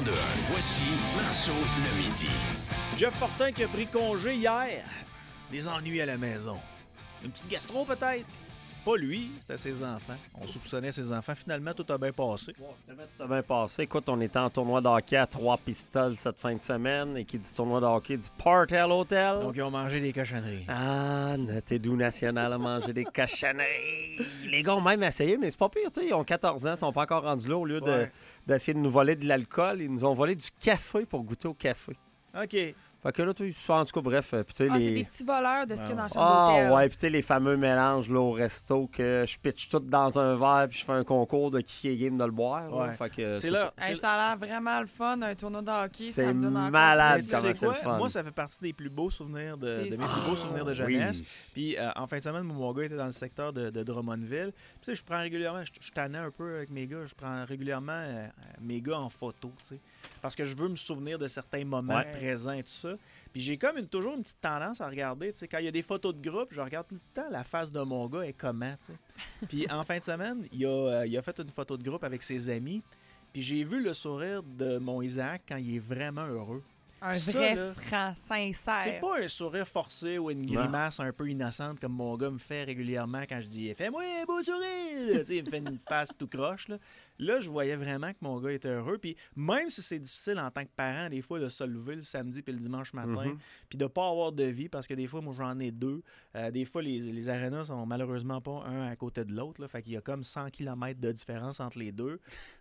102.1. Voici Marceau le midi. Jeff Fortin qui a pris congé hier. Des ennuis à la maison. Une petite gastro peut-être. Pas lui, c'était ses enfants. On soupçonnait ses enfants. Finalement, tout a bien passé. Tout a bien passé. Écoute, on était en tournoi de hockey à 3 pistoles cette fin de semaine. Et qui dit tournoi de hockey dit party à l'hôtel. Donc, ils ont mangé des cochonneries. Ah, t'es doux national à manger des cochonneries. Les gars ont même essayé, mais c'est pas pire, tu sais. Ils ont 14 ans, ils sont pas encore rendus là. Au lieu d'essayer de nous voler de l'alcool, ils nous ont volé du café pour goûter au café. OK. Fait que là, tu sais, en tout cas, bref. Puis, tu sais, c'est des petits voleurs de ce qu'il y a dans la chambre Ah, d'hôtel. ouais, puis tu sais, les fameux mélanges là, au resto que je pitche tout dans un verre puis je fais un concours de qui est game de le boire. Là. Ouais. Fait que C'est là. Hey, ça a l'air vraiment le fun, un tournoi de hockey. C'est Ça me donne encore malade plus Tu de- comment sais c'est le quoi? fun. Moi, ça fait partie des plus beaux souvenirs de mes C'est plus beaux souvenirs de jeunesse. Oui. Puis en fin de semaine, mon gars était dans le secteur de Drummondville. Puis tu sais, je prends régulièrement, je tannais un peu avec mes gars, je prends régulièrement mes gars en photo, tu sais. Parce que je veux me souvenir de certains moments Ouais. présents et tout ça. Puis j'ai comme toujours une petite tendance à regarder, tu sais, quand il y a des photos de groupe, je regarde tout le temps la face de mon gars est comment, tu sais. Puis en fin de semaine, il a fait une photo de groupe avec ses amis. Puis j'ai vu le sourire de mon Isaac quand il est vraiment heureux. Un Ça, vrai là, franc, sincère. C'est pas un sourire forcé ou une grimace un peu innocente comme mon gars me fait régulièrement quand je dis « Fais-moi un beau sourire! » Tu sais, il me fait une face tout croche. Là, je voyais vraiment que mon gars était heureux. Puis même si c'est difficile en tant que parent, des fois, de se lever le samedi puis le dimanche matin, puis de pas avoir de vie, parce que des fois, moi, j'en ai deux. Des fois, les arénas sont malheureusement pas un à côté de l'autre. Là, fait qu'il y a comme 100 km de différence entre les deux.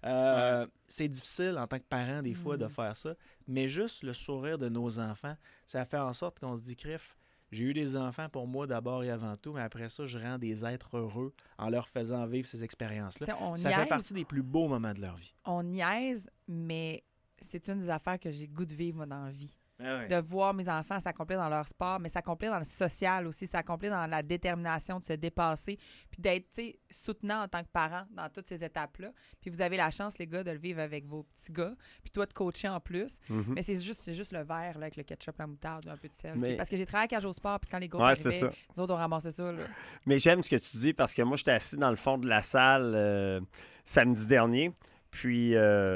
C'est difficile en tant que parent, des fois, de faire ça. Mais juste le sourire de nos enfants, ça fait en sorte qu'on se dit, crif, j'ai eu des enfants pour moi d'abord et avant tout, mais après ça, je rends des êtres heureux en leur faisant vivre ces expériences-là. T'sais, on Ça niaise, fait partie des plus beaux moments de leur vie. On niaise, mais c'est une des affaires que j'ai goût de vivre, moi, dans la vie. Ah ouais. De voir mes enfants s'accomplir dans leur sport, mais s'accomplir dans le social aussi, s'accomplir dans la détermination de se dépasser, puis d'être, tu sais, soutenant en tant que parent dans toutes ces étapes-là. Puis vous avez la chance, les gars, de le vivre avec vos petits gars, puis toi de coacher en plus. Mais c'est juste le verre là, avec le ketchup, la moutarde, un peu de sel. Mais- Puis parce que j'ai travaillé à Cage au Sport, puis quand les gars Ouais, c'est arrivaient, ça. nous autres, on ramassait ça. Là. Mais j'aime ce que tu dis parce que moi, j'étais assis dans le fond de la salle samedi dernier. Puis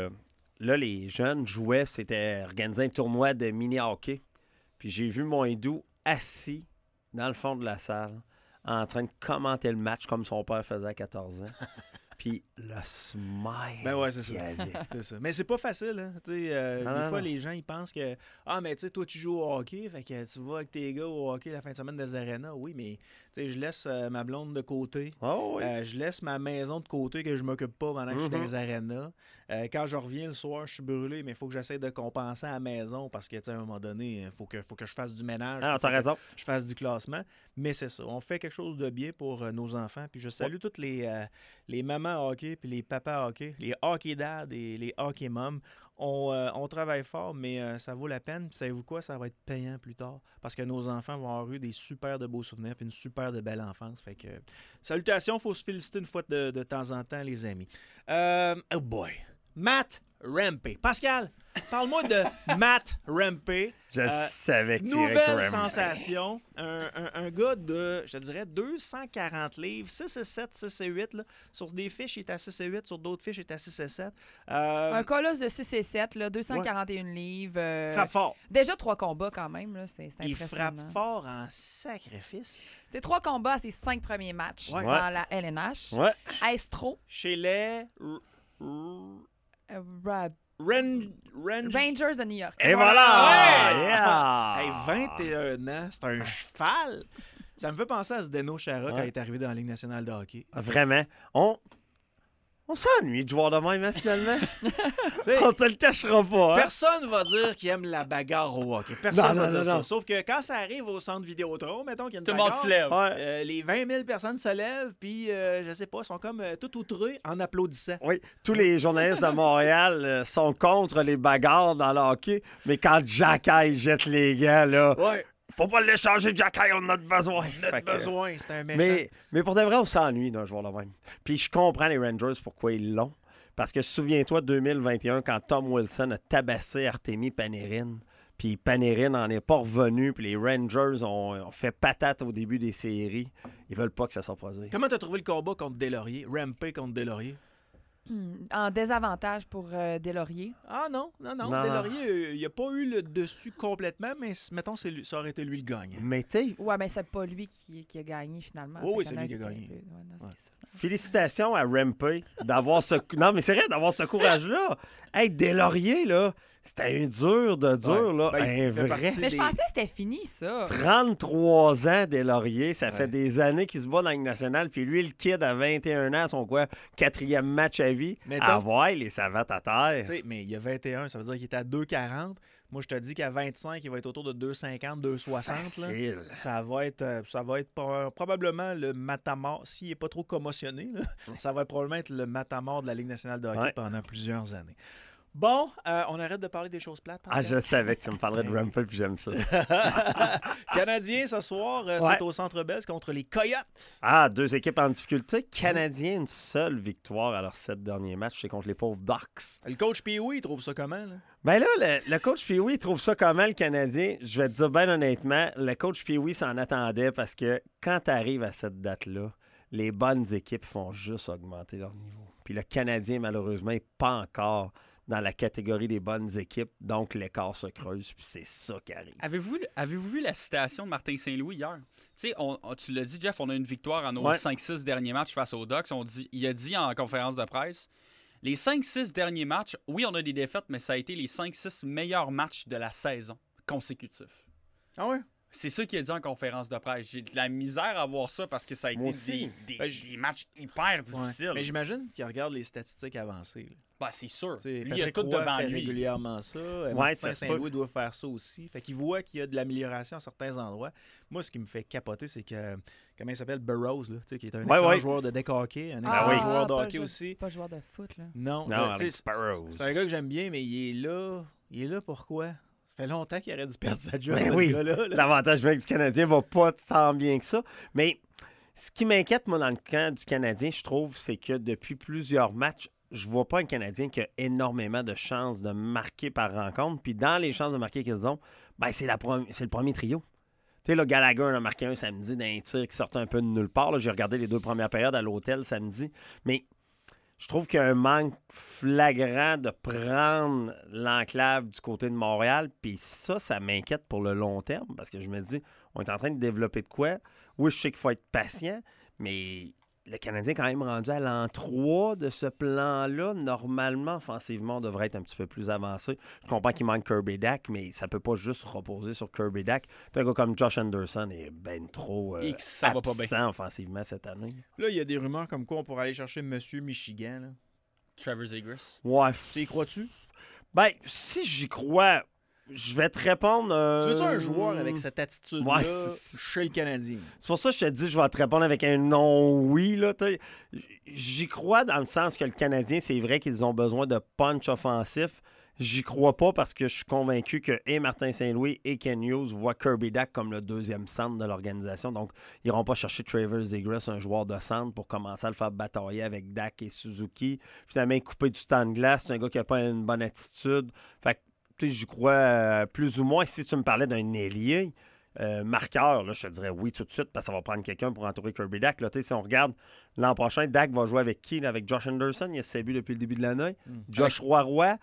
là, les jeunes jouaient, c'était organisé un tournoi de mini-hockey. Puis j'ai vu mon hindou assis dans le fond de la salle en train de commenter le match comme son père faisait à 14 ans. Puis le smile Ben ouais, c'est qu'il ça. avait. C'est ça. Mais c'est pas facile, hein. Tu sais, Non, des non, fois, non. les gens, ils pensent que « Ah, mais tu sais, toi, tu joues au hockey, fait que tu vas avec tes gars au hockey la fin de semaine des arénas. » Oui, mais tu sais, je laisse ma blonde de côté. Oh, oui. Je laisse ma maison de côté que je m'occupe pas pendant que je suis dans les arénas. Quand je reviens le soir, je suis brûlé, mais il faut que j'essaie de compenser à la maison parce que, tu sais, à un moment donné, il faut que je fasse du ménage. Ah, non, faut t'as que raison. je fasse du classement. Mais c'est ça. On fait quelque chose de bien pour nos enfants. Puis je salue toutes les mamans hockey puis les papas hockey, les hockey dads et les hockey moms. On travaille fort, mais ça vaut la peine. Puis savez-vous quoi? Ça va être payant plus tard. Parce que nos enfants vont avoir eu des super de beaux souvenirs puis une super de belle enfance. Fait que, salutations, il faut se féliciter une fois de temps en temps, les amis. Oh boy! Matt Rempe. Pascal, parle-moi de Matt Rempe. Je savais que tu irais Nouvelle Rempe. sensation. Un gars de, je te dirais, 240 livres, 6 et 7, 6 et 8. Là. Sur des fiches, il est à 6 et 8. Sur d'autres fiches, il est à 6 et 7. Un colosse de 6 et 7, là, 241 livres. Frappe fort. Déjà 3 combats quand même, là, c'est Il impressionnant. frappe fort en sacrifice. C'est 3 combats à ses 5 premiers matchs Ouais. dans la LNH. Ouais. Est-ce trop? Chez les Rangers Rangers de New York. Et voilà! Ouais! Yeah! Hey, 21 ans, c'est un cheval! Ça me fait penser à Zdeno Chara quand Ouais. il est arrivé dans la Ligue nationale de hockey. Vraiment. On s'ennuie de joueur de même, hein, finalement. sais, On te le cachera pas, hein? Personne va dire qu'il aime la bagarre au hockey. Personne Non, va non, dire non. ça. Sauf que quand ça arrive au centre Vidéotron, mettons qu'il y a une Tout le monde bagarre, se lève. Ouais. les 20 000 personnes se lèvent, puis je sais pas, sont comme tout outrés en applaudissant. Oui, tous les journalistes de Montréal sont contre les bagarres dans le hockey, mais quand Jacky jette les gants, là, Ouais, faut pas l'échanger, Jacky, on en a besoin. notre Fait que- besoin, c'est un méchant. Mais pour de vrai, on s'ennuie d'un joueur de même. Puis je comprends les Rangers pourquoi ils l'ont. Parce que souviens-toi, 2021, quand Tom Wilson a tabassé Artemi Panarin, puis Panarin n'en est pas revenu, puis les Rangers ont fait patate au début des séries. Ils veulent pas que ça soit produit. Comment t'as trouvé le combat contre Deslauriers? Rampé contre Deslauriers? En désavantage pour Deslauriers. Ah non. Non. Deslauriers, il n'a pas eu le dessus complètement, mais mettons, ça aurait été lui le gagnant. Mais tu Ouais, mais c'est pas lui qui a gagné finalement. Oh, oui, Fait qu'il y en c'est lui qui a un gagné. était un peu- ouais, non, Ouais. c'est ça. félicitations à Rampey d'avoir ce... Non, mais c'est vrai, d'avoir ce courage-là. Hey, Deslauriers, là, c'était un dur de dur, Ouais. là. Ben, il un fait vrai... partie Mais je des- pensais que c'était fini, ça. 33 ans, Deslauriers. Ça fait Ouais. des années qu'il se bat dans la Ligue nationale. Puis lui, le kid, à 21 ans, son quoi, 4e match à vie. Mais Ah donc- ouais, les savates à terre. Tu sais, mais il y a 21, ça veut dire qu'il était à 2,40. Moi, je te dis qu'à 25, il va être autour de 2,50, 2,60. là. Facile. Ça va être probablement le matamor, s'il n'est pas trop commotionné, là, ça va probablement être le matamor de la Ligue nationale de hockey Ouais. pendant plusieurs années. Bon, on arrête de parler des choses plates. Ah, Pascal? je savais que tu me parlerais de Rampey, puis j'aime ça. Canadiens, ce soir, Ouais. c'est au Centre Bell contre les Coyotes. Ah, 2 équipes en difficulté. Canadiens, une seule victoire à leurs 7 derniers matchs. C'est contre les pauvres Ducks. Le coach Pee-Wee, il trouve ça comment? Là? Ben là, le coach Pee-Wee trouve ça comment, le Canadien? Je vais te dire bien honnêtement, le coach Pee-Wee s'en attendait parce que quand tu arrives à cette date-là, les bonnes équipes font juste augmenter leur niveau. Puis le Canadien, malheureusement, n'est pas encore dans la catégorie des bonnes équipes, donc l'écart se creuse, puis c'est ça qui arrive. Avez-vous vu la citation de Martin Saint-Louis hier? Tu sais, tu l'as dit, Jeff, on a une victoire en nos Ouais. 5-6 derniers matchs face aux Ducks. Il a dit en conférence de presse, les 5-6 derniers matchs, oui, on a des défaites, mais ça a été les 5-6 meilleurs matchs de la saison consécutifs. Ah ouais? C'est ça qu'il a dit en conférence de presse. J'ai de la misère à voir ça parce que ça a Moi été aussi. des matchs hyper difficiles. Mais j'imagine qu'il regarde les statistiques avancées. là. Ben, c'est sûr. Tu sais, Lui, il a Patrick tout Roy devant fait lui. régulièrement ça. Ouais, Martin ça se Saint-Louis doit faire ça aussi. Fait qu'il voit qu'il y a de l'amélioration à certains endroits. Moi, ce qui me fait capoter, c'est que, comment il s'appelle, Burroughs, là, tu sais, qui est un Ouais, excellent ouais. joueur de deck hockey, un Ah excellent oui. joueur de pas hockey juste- aussi. Pas joueur de foot, là. Non, Non, tu sais, Alex Burroughs. c'est un gars que j'aime bien, mais il est là. Il est là pourquoi? Ça fait longtemps qu'il aurait dû perdre sa job, Ben ce oui. gars-là. là. L'avantage du Canadien va pas tant bien que ça. Mais ce qui m'inquiète, moi, dans le camp du Canadien, je trouve, c'est que depuis plusieurs matchs, je vois pas un Canadien qui a énormément de chances de marquer par rencontre. Puis dans les chances de marquer qu'ils ont, ben c'est le premier trio. Tu sais, là, Gallagher en a marqué un samedi d'un tir qui sortait un peu de nulle part. Là. J'ai regardé les 2 premières périodes à l'hôtel samedi. Mais je trouve qu'il y a un manque flagrant de prendre l'enclave du côté de Montréal. Puis ça m'inquiète pour le long terme parce que je me dis, on est en train de développer de quoi? Oui, je sais qu'il faut être patient, mais le Canadien est quand même rendu à l'an 3 de ce plan-là. Normalement, offensivement, on devrait être un petit peu plus avancé. Je comprends qu'il manque Kirby Dack, mais ça peut pas juste reposer sur Kirby Dack. Un gars comme Josh Anderson est ben trop Et que ça va pas absent offensivement cette année. Là, il y a des rumeurs comme quoi on pourrait aller chercher Monsieur Michigan. Là. Trevor Zegras. Ouais. Tu y crois-tu? Ben, si j'y crois, je vais te répondre... Tu veux-tu un joueur avec cette attitude-là Ouais, c'est- chez le Canadien? C'est pour ça que je te dis, je vais te répondre avec un non oui. Là, j'y crois dans le sens que le Canadien, c'est vrai qu'ils ont besoin de punch offensif. J'y crois pas parce que je suis convaincu que et Martin Saint-Louis et Ken Hughes voient Kirby Dack comme le 2e centre de l'organisation. Donc, ils n'iront pas chercher Trevor Zegras, un joueur de centre, pour commencer à le faire batailler avec Dack et Suzuki. Finalement, couper du temps de glace. C'est un gars qui n'a pas une bonne attitude. Fait que, tu sais, j'y crois plus ou moins. Si tu me parlais d'un ailier marqueur, là, je te dirais oui tout de suite parce que ça va prendre quelqu'un pour entourer Kirby Dack. Là, si on regarde l'an prochain, Dack va jouer avec qui? Là, avec Josh Anderson. Il a 7 buts depuis le début de l'année. Josh Roy.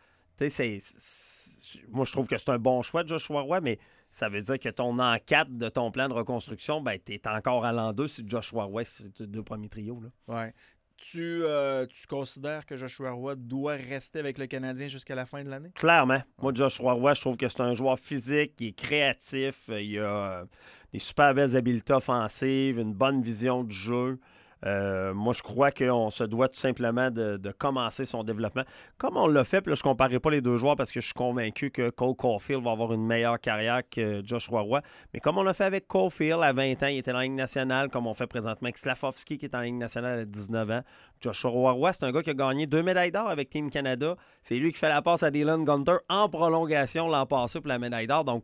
Moi, je trouve que c'est un bon choix de Josh Roy, mais ça veut dire que ton an 4 de ton plan de reconstruction, ben, tu es encore à l'an 2 si Joshua Roy, c'est le 2 premiers trios. Là. Ouais. Tu considères que Joshua Roy doit rester avec le Canadien jusqu'à la fin de l'année? Clairement. Moi, Joshua Roy, je trouve que c'est un joueur physique, qui est créatif, il a des super belles habiletés offensives, une bonne vision du jeu. Moi, je crois qu'on se doit tout simplement de commencer son développement. Comme on l'a fait, puis là, je ne comparerai pas les deux joueurs parce que je suis convaincu que Cole Caulfield va avoir une meilleure carrière que Joshua Roy. Mais comme on l'a fait avec Caulfield à 20 ans, il était dans la Ligue nationale, comme on fait présentement avec Slafovski qui est en Ligue nationale à 19 ans. Joshua Roy, c'est un gars qui a gagné 2 médailles d'or avec Team Canada. C'est lui qui fait la passe à Dylan Gunter en prolongation l'an passé pour la médaille d'or. Donc,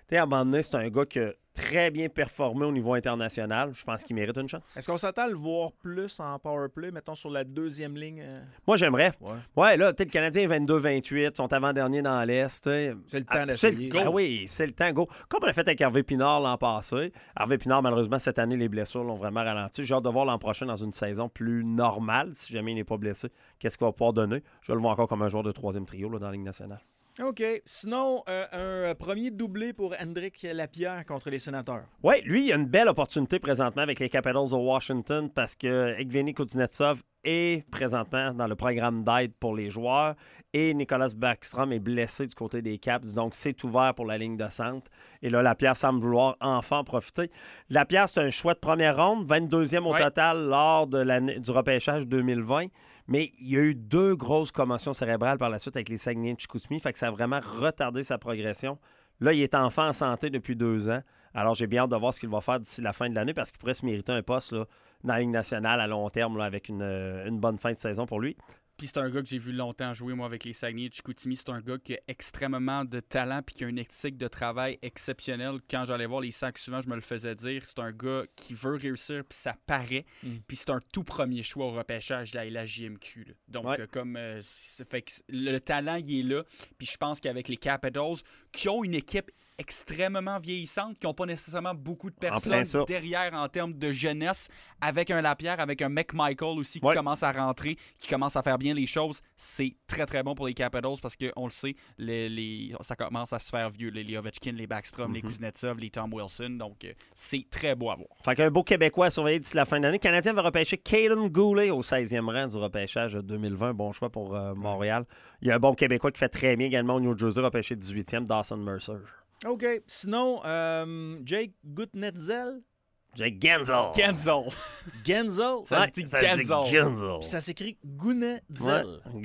Tu sais, à un moment donné, c'est un gars qui a très bien performé au niveau international. Je pense qu'il mérite une chance. Est-ce qu'on s'attend à le voir plus en powerplay, mettons sur la deuxième ligne? Moi, j'aimerais. Ouais. Ouais, là, tu sais, le Canadien est 22-28, sont avant-dernier dans l'Est. C'est le temps d'essayer. Ah oui, c'est le temps, go. Comme on l'a fait avec Hervé Pinard l'an passé. Hervé Pinard, malheureusement, cette année, les blessures l'ont vraiment ralenti. J'ai hâte de voir l'an prochain dans une saison plus normale, si jamais il n'est pas blessé. Qu'est-ce qu'il va pouvoir donner? Je le vois encore comme un joueur de troisième trio là, dans la Ligue nationale. OK. Sinon, un premier doublé pour Hendrik Lapierre contre les Sénateurs. Oui, lui, il a une belle opportunité présentement avec les Capitals de Washington parce que Evgeny Kuznetsov est présentement dans le programme d'aide pour les joueurs et Nicolas Backstrom est blessé du côté des Caps, donc c'est ouvert pour la ligne de centre. Et là, Lapierre semble vouloir enfin en profiter. Lapierre, c'est un choix de première ronde, 22e au total lors de du repêchage 2020. Mais il y a eu 2 grosses commotions cérébrales par la suite avec les Saguenay de Chicoutimi, fait que ça a vraiment retardé sa progression. Là, il est enfin en santé depuis 2 ans. Alors, j'ai bien hâte de voir ce qu'il va faire d'ici la fin de l'année parce qu'il pourrait se mériter un poste là, dans la Ligue nationale à long terme là, avec une bonne fin de saison pour lui. Puis c'est un gars que j'ai vu longtemps jouer, moi, avec les Saguenay de Chicoutimi. C'est un gars qui a extrêmement de talent puis qui a une éthique de travail exceptionnelle. Quand j'allais voir les Sacs, souvent, je me le faisais dire. C'est un gars qui veut réussir puis ça paraît. Puis c'est un tout premier choix au repêchage de la JMQ. Là. Donc, fait que le talent, il est là. Puis je pense qu'avec les Capitals, qui ont une équipe extrêmement vieillissante, qui n'ont pas nécessairement beaucoup de personnes derrière en termes de jeunesse, avec un Lapierre, avec un McMichael aussi qui commence à rentrer, qui commence à faire bien les choses. C'est très, très bon pour les Capitals parce qu'on le sait, ça commence à se faire vieux. Les Ovechkin, les Backstrom, les Kuznetsov, les Tom Wilson. Donc, c'est très beau à voir. Fait qu'un beau Québécois à surveiller d'ici la fin de l'année. Le Canadien va repêcher Caden Goulet au 16e rang du repêchage 2020. Bon choix pour Montréal. Il y a un bon Québécois qui fait très bien également au New Jersey, repêché 18e, Dawson Mercer. OK. Sinon, Jake Gutnetzel. Jake Genzel. Genzel. Ça se dit Genzel. Puis ça s'écrit Gunetzel.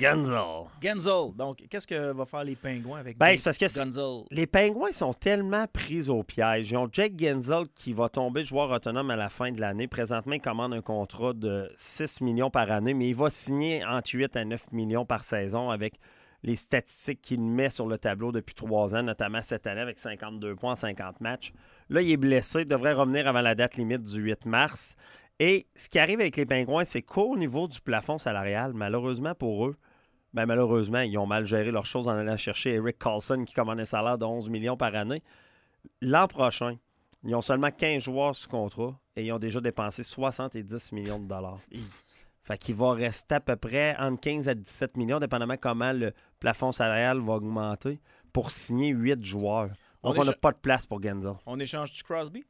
Genzel. Donc, qu'est-ce que va faire les Pingouins avec c'est parce que Genzel? Les Pingouins sont tellement pris au piège. Ils ont Jake Genzel qui va tomber joueur autonome à la fin de l'année. Présentement, il commande un contrat de 6 millions par année, mais il va signer entre 8 à 9 millions par saison avec les statistiques qu'il met sur le tableau depuis 3 ans, notamment cette année avec 52 points en 50 matchs. Là, il est blessé, il devrait revenir avant la date limite du 8 mars. Et ce qui arrive avec les Pingouins, c'est qu'au niveau du plafond salarial, malheureusement pour eux, malheureusement, ils ont mal géré leurs choses en allant chercher Eric Carlson qui commande un salaire de 11 millions par année. L'an prochain, ils ont seulement 15 joueurs sous contrat et ils ont déjà dépensé 70 millions de dollars. Fait qu'il va rester à peu près entre 15 à 17 millions, dépendamment comment le plafond salarial va augmenter, pour signer 8 joueurs. Donc, on n'a pas de place pour Genzel. On échange-tu Crosby?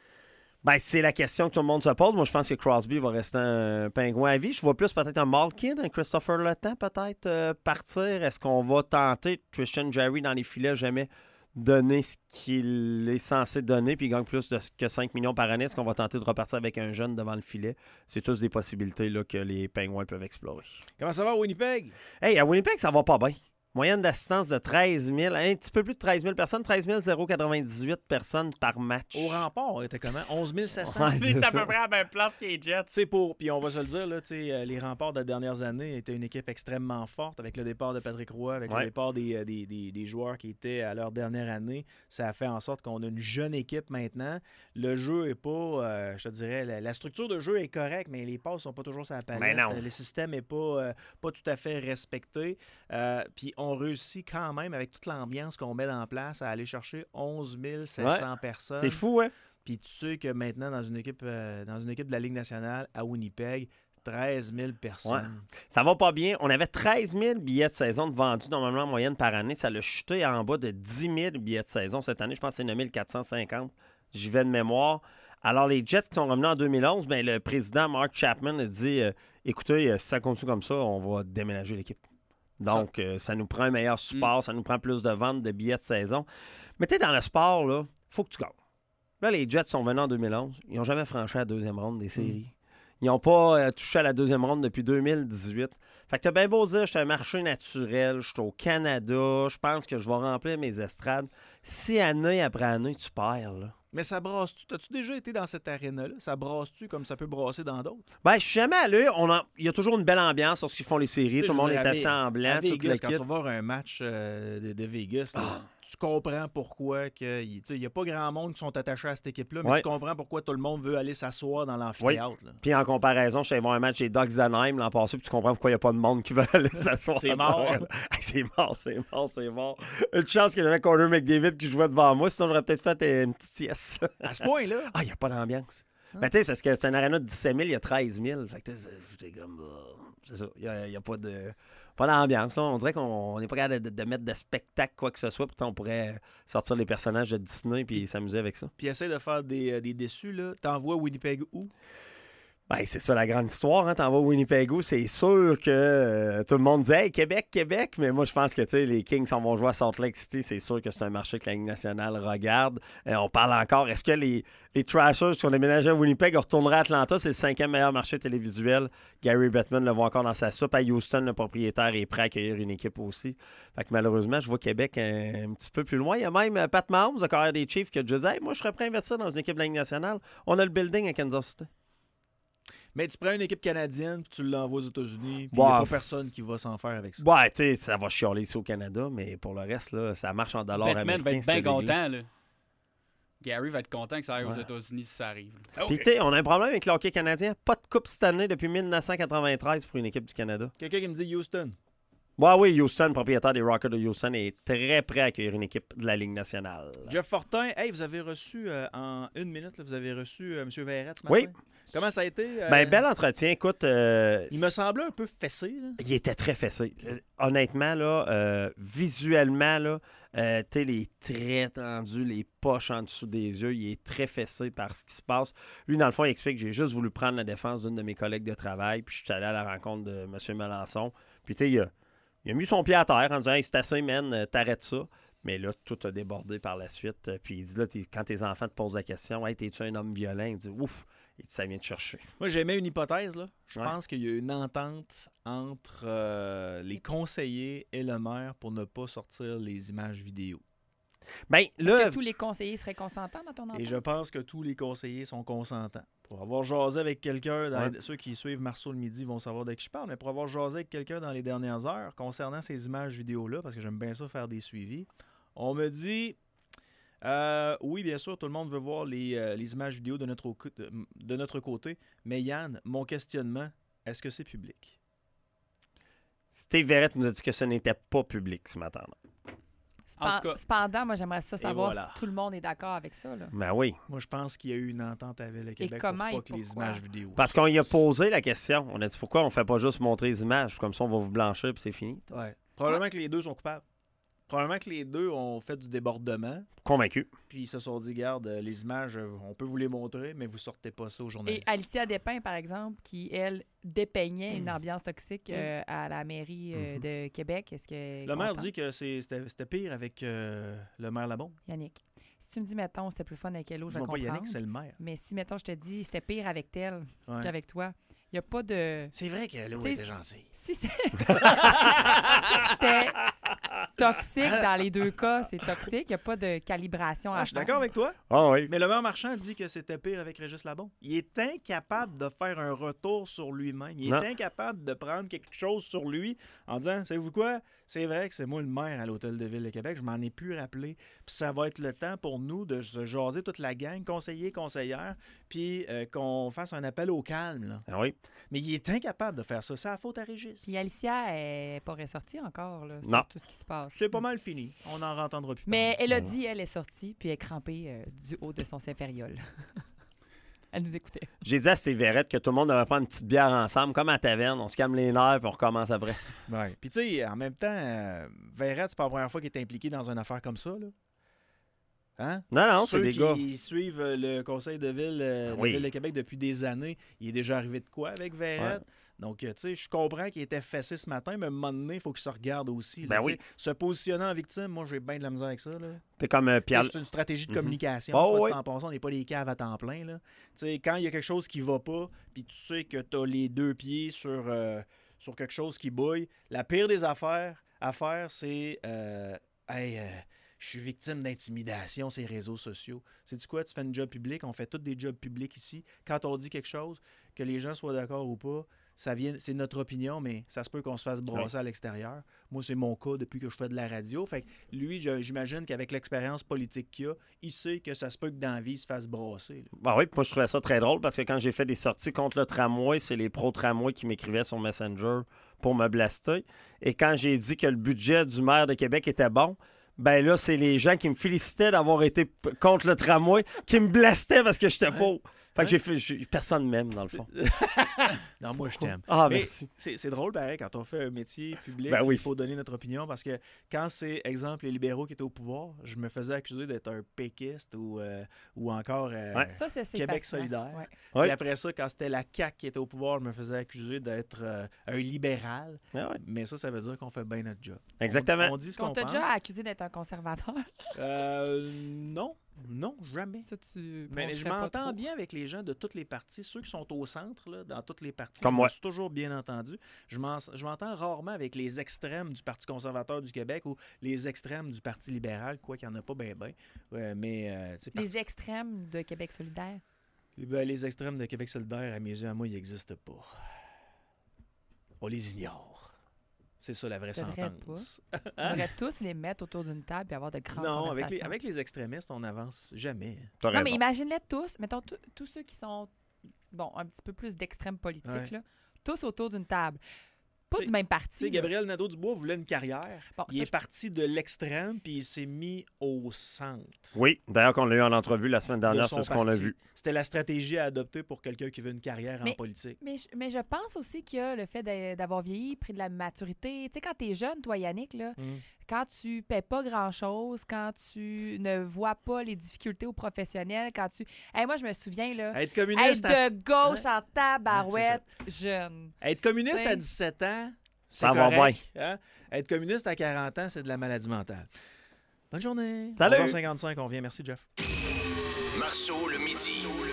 C'est la question que tout le monde se pose. Moi, je pense que Crosby va rester un Pingouin à vie. Je vois plus peut-être un Malkin, un Christopher Letang peut-être partir. Est-ce qu'on va tenter Tristan Jarry dans les filets, jamais donner ce qu'il est censé donner, puis il gagne plus que 5 millions par année? Est-ce qu'on va tenter de repartir avec un jeune devant le filet? C'est tous des possibilités là, que les Pingouins peuvent explorer. Comment ça va à Winnipeg? Hey, à Winnipeg, ça va pas bien. Moyenne d'assistance de 13 000, un petit peu plus de 13 000 personnes, 13 098 personnes par match. Au rempart, on était comment? 11 700? Ouais, C'est à peu près à la même place que les Jets. Puis on va se le dire, là, les remparts de dernières années étaient une équipe extrêmement forte avec le départ de Patrick Roy, avec le départ des joueurs qui étaient à leur dernière année. Ça a fait en sorte qu'on a une jeune équipe maintenant. Le jeu est pas, je te dirais, la structure de jeu est correcte, mais les passes sont pas toujours sur la palette. Le système est pas tout à fait respecté. Puis on réussit quand même, avec toute l'ambiance qu'on met en place, à aller chercher 11 700 personnes. C'est fou, hein? Puis tu sais que maintenant, dans une équipe de la Ligue nationale, à Winnipeg, 13 000 personnes. Ouais. Ça va pas bien. On avait 13 000 billets de saison de vendus normalement en moyenne par année. Ça l'a chuté en bas de 10 000 billets de saison cette année. Je pense que c'est 9 450. J'y vais de mémoire. Alors, les Jets qui sont revenus en 2011, le président Mark Chapman a dit écoutez, si ça continue comme ça, on va déménager l'équipe. Donc, ça nous prend un meilleur support, ça nous prend plus de ventes de billets de saison. Mais tu sais, dans le sport, là, faut que tu gagnes. Là, les Jets sont venus en 2011. Ils n'ont jamais franchi la deuxième ronde des séries. Ils n'ont pas touché à la deuxième ronde depuis 2018. Fait que t'as bien beau dire, je suis un marché naturel, je suis au Canada, je pense que je vais remplir mes estrades. Si année après année, tu perds, là, Mais ça brasse-tu? T'as-tu déjà été dans cette aréna-là? Ça brasse-tu comme ça peut brasser dans d'autres? Ben, je suis jamais allé. Il y a toujours une belle ambiance lorsqu'ils font les séries. Tu sais, Tout le je monde veux est dire, assis en blanc. À Toute Vegas, quand tu l'équipe. vas voir un match de Vegas, là, tu comprends pourquoi il n'y a pas grand monde qui sont attachés à cette équipe-là, mais Ouais. tu comprends pourquoi tout le monde veut aller s'asseoir dans l'amphithéâtre. là. Puis en comparaison, je suis allé voir un match des Ducks d'Anaheim l'an passé, puis tu comprends pourquoi il n'y a pas de monde qui veut aller s'asseoir. C'est mort. Hey, c'est mort. Une chance que j'avais Connor McDavid qui jouait devant moi, sinon j'aurais peut-être fait une petite sieste. À ce point-là, Ah, il n'y a pas d'ambiance. Ben, tu sais, parce que c'est un aréna de 17 000, il y a 13 000. Fait que, c'est comme. C'est ça. Il n'y a pas de. Pas d'ambiance. Là. On dirait qu'on n'est pas capable de mettre de spectacle, quoi que ce soit. Pourtant, on pourrait sortir les personnages de Disney puis s'amuser avec ça. puis essaie de faire des déçus, là. T'envoies Winnipeg où? Ben, c'est ça la grande histoire. Hein. T'en vas au Winnipeg, c'est sûr que tout le monde dit « Hey, Québec, Québec », mais moi, je pense que les Kings s'en vont jouer à Salt Lake City. C'est sûr que c'est un marché que la Ligue nationale regarde. On parle encore. Est-ce que les Trashers qui ont déménagé à Winnipeg retourneraient à Atlanta? C'est le 5e meilleur marché télévisuel. Gary Bettman le voit encore dans sa soupe. À Houston, le propriétaire est prêt à accueillir une équipe aussi. Fait que malheureusement, je vois Québec un petit peu plus loin. Il y a même Pat Mahomes, le carrière des Chiefs, qui a déjà dit « Hey, moi, je serais prêt à investir dans une équipe de la Ligue nationale. On a le building à Kansas City. » Mais tu prends une équipe canadienne, puis tu l'envoies aux États-Unis, puis il n'y a pas personne qui va s'en faire avec ça. Ouais, tu sais, ça va chialer ici au Canada, mais pour le reste, là, ça marche en dollars Batman américains. va être c'est bien réglé. content, là. Gary va être content que ça arrive aux Ouais. États-Unis si ça arrive. Puis, tu sais, on a un problème avec le hockey canadien. Pas de coupe cette année depuis 1993 pour une équipe du Canada. Quelqu'un qui me dit Houston. Ouais, oui, Houston, propriétaire des Rockets de Houston, est très prêt à accueillir une équipe de la Ligue nationale. Jeff Fortin, hey, vous avez reçu, en une minute, là, vous avez reçu M. Verrette ce matin? Oui. Comment ça a été? Ben, bel entretien. Écoute, Il me semblait un peu fessé, là. il était très fessé. Honnêtement, là, visuellement, là, tu sais, les traits tendus, les poches en dessous des yeux, il est très fessé par ce qui se passe. Lui, dans le fond, il explique que j'ai juste voulu prendre la défense d'une de mes collègues de travail, puis je suis allé à la rencontre de M. Melançon. Puis, tu sais, il a mis son pied à terre en disant « Hey, c'est assez, man, t'arrêtes ça. » Mais là, tout a débordé par la suite. Puis il dit là, quand tes enfants te posent la question « Hey, t'es-tu un homme violent? » Il dit « Ouf! » Il dit « Ça vient te chercher. » Moi, j'aimais une hypothèse, là. Je Ouais. pense qu'il y a une entente entre les conseillers et le maire pour ne pas sortir les images vidéo. Ben, Est-ce là, que tous les conseillers seraient consentants dans ton entente? Et je pense que tous les conseillers sont consentants. Pour avoir jasé avec quelqu'un, ceux qui suivent Marceau le midi vont savoir de qui je parle, mais pour avoir jasé avec quelqu'un dans les dernières heures concernant ces images vidéo-là, parce que j'aime bien ça faire des suivis, on me dit oui, bien sûr, tout le monde veut voir les images vidéo de notre côté, mais Yann, mon questionnement, est-ce que c'est public? Steve Verrette nous a dit que ce n'était pas public ce matin. En tout cas- Cependant, moi, j'aimerais ça savoir voilà. si tout le monde est d'accord avec ça. Là. Ben oui. Moi, je pense qu'il y a eu une entente avec le Québec pour comment pas et que les pourquoi? images vidéo. Parce qu'on y a posé la question. On a dit pourquoi on fait pas juste montrer les images, comme ça on va vous blanchir puis c'est fini. Ouais. Probablement que les deux sont coupables. Probablement que les deux ont fait du débordement. Convaincu. Puis ils se sont dit, garde, les images, on peut vous les montrer, mais vous sortez pas ça aux Et journalistes. Alicia Despins, par exemple, qui, elle, dépeignait une ambiance toxique à la mairie de Québec. Est-ce que Le maire dit que c'était pire avec le maire Labombe. Yannick, si tu me dis, mettons, c'était plus fun avec elle, je vais Dis-moi pas comprendre. Yannick, c'est le maire. Mais si, mettons, je te dis, c'était pire avec tel Ouais. qu'avec toi, il n'y a pas de... C'est vrai qu'elle T'sais, était gentille. Si c'est- si c'était toxique dans les deux cas, c'est toxique. Il n'y a pas de calibration à Je suis faire. d'accord avec toi, Ah oui. mais le maire Marchand dit que c'était pire avec Régis Labombe. Il est incapable de faire un retour sur lui-même. Il est Non. incapable de prendre quelque chose sur lui en disant, savez-vous quoi? C'est vrai que c'est moi le maire à l'Hôtel de Ville de Québec, je m'en ai plus rappelé. Puis ça va être le temps pour nous de se jaser toute la gang, conseillers, conseillères, puis qu'on fasse un appel au calme. Là. Ah oui. Mais il est incapable de faire ça. C'est la faute à Régis. Puis Alicia n'est pas ressortie encore là, sur Non. tout ce qui se passe. C'est pas mal fini. On n'en entendra plus. Mais parler. elle a dit, elle est sortie, puis elle est crampée du haut de son sympériole. Elle nous écoutait. J'ai dit à Steve Verrette que tout le monde devrait prendre une petite bière ensemble, comme à la taverne. On se calme les nerfs puis on recommence après. Ouais. Puis tu sais, en même temps, Verrette, c'est pas la première fois qu'il est impliqué dans une affaire comme ça. Là. Hein? Non, non, c'est Ceux des qui gars. suivent le conseil de ville, de oui. Ville de Québec depuis des années, il est déjà arrivé de quoi avec Verrette? Ouais. Donc, tu sais, je comprends qu'il était fessé ce matin, mais à un moment donné, il faut qu'il se regarde aussi. là, Ben tu sais. oui. Se positionner en victime, moi, j'ai bien de la misère avec ça. Là. T'es comme Tu sais, Pierre. c'est une stratégie de Mhm. communication. Oh, soit oui. dit en passant, on n'est pas des caves à temps plein. Là. Tu sais, quand il y a quelque chose qui va pas, puis tu sais que tu as les deux pieds sur quelque chose qui bouille, la pire des affaires à faire, c'est hey, je suis victime d'intimidation, ces réseaux sociaux. Sais-tu quoi? Tu fais une job public, on fait tous des jobs publics ici. Quand on dit quelque chose, que les gens soient d'accord ou pas, c'est notre opinion, mais ça se peut qu'on se fasse brasser à l'extérieur. Moi, c'est mon cas depuis que je fais de la radio. Fait que lui, j'imagine qu'avec l'expérience politique qu'il a, il sait que ça se peut que dans la vie, il se fasse brasser. Ben oui, moi je trouvais ça très drôle parce que quand j'ai fait des sorties contre le tramway, c'est les pro-tramway qui m'écrivaient sur Messenger pour me blaster. Et quand j'ai dit que le budget du maire de Québec était bon, ben là, c'est les gens qui me félicitaient d'avoir été contre le tramway qui me blastaient parce que j'étais pauvre. Fait que personne m'aime, dans le fond. Non, moi, je t'aime. Ah, mais merci. c'est drôle, pareil, quand on fait un métier public, Ben oui. il faut donner notre opinion parce que quand c'est, exemple, les libéraux qui étaient au pouvoir, je me faisais accuser d'être un péquiste ou encore Ça, c'est Québec fascinant. solidaire. Ouais. Ouais. Puis après ça, quand c'était la CAQ qui était au pouvoir, je me faisais accuser d'être un libéral. Ah ouais. Mais ça veut dire qu'on fait bien notre job. Exactement. On dit ce On qu'on t'a pense. déjà accusé d'être un conservateur. Non, jamais. Ça, tu Mais je pencherais pas m'entends trop. bien avec les gens de toutes les parties, ceux qui sont au centre, là, dans toutes les parties. Comme je moi. me suis toujours bien entendu. Je m'entends rarement avec les extrêmes du Parti conservateur du Québec ou les extrêmes du Parti libéral, quoi qu'il n'y en a pas bien. Les extrêmes de Québec solidaire. Les extrêmes de Québec solidaire, à mes yeux, à moi, ils n'existent pas. On les ignore. C'est ça la vraie C'est vrai sentence. On devrait tous les mettre autour d'une table et avoir de grandes Non, conversations. avec les extrémistes, on n'avance jamais. T'as Non, mais raison. imagine-les tous, mettons tous ceux qui sont, un petit peu plus d'extrême politique, Ouais. là, tous autour d'une table. Pas T'sais- du même Tu parti. sais, là. Gabriel Nadeau-Dubois voulait une carrière. Bon, Il ça, est parti de l'extrême, puis il s'est mis au centre. Oui, d'ailleurs, qu'on l'a eu en entrevue la semaine de dernière, son c'est ce qu'on a parti. vu. C'était la stratégie à adopter pour quelqu'un qui veut une carrière en Mais- politique. Mais je pense aussi qu'il y a le fait d'avoir vieilli, pris de la maturité. Tu sais, quand t'es jeune, toi, Yannick, là, quand tu paies pas grand-chose, quand tu ne vois pas les difficultés aux professionnels, quand tu... Hey, moi, je me souviens, là, Être être communiste, de gauche en tabarouette, jeune. être communiste T'sais. à 17 ans, c'est Ça va correct, hein? Être communiste à 40 ans, c'est de la maladie mentale. Bonne journée. Salut. 11h55, on vient. Merci, Jeff. Marceau le midi.